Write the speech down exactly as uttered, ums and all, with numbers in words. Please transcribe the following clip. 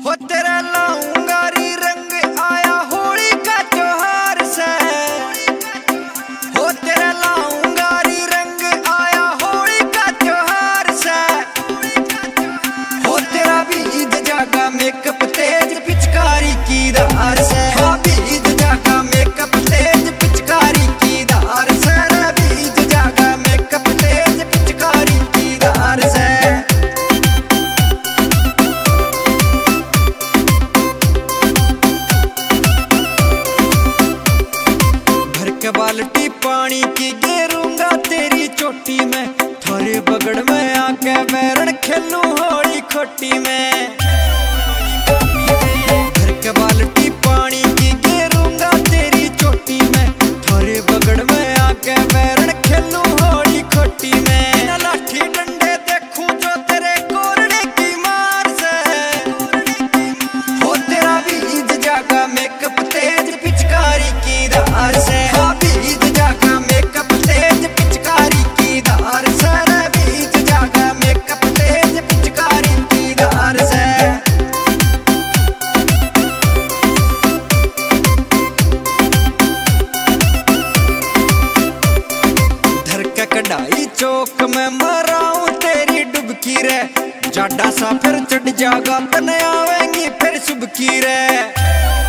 हो तेरा लाऊंगा री रंग आया होली का त्योहार से। हो तेरा लाऊंगा री रंग आया होली का त्योहार से। हो तेरा बीज जागा मेकअप तेज पिचकारी की धार से। हो बीज जागा मेकअप तेज पिचकारी की धार से। बीज जागा मेकअप तेज पिचकारी की धार से। बाल्टी पानी की गेरूंगा तेरी चोटी में। थारे बगड़ में आके बैरण खेलूं होली खोटी में। घर के बाल्टी पानी की गेरूंगा तेरी चोटी में। थारे बगड़ में आके बैरण खेलूं होली खोटी में। ना लाठी डंडे देखूं जो तेरे कोरड़े की मार से। हो तेरा बीज जागा मेकअप तेज पिचकारी की धार से। कढ़ाई चौक में मराऊं तेरी डुबकी रे। जाडा सा फिर चढ़ जागा तने आवेंगी फिर सुबकी रे।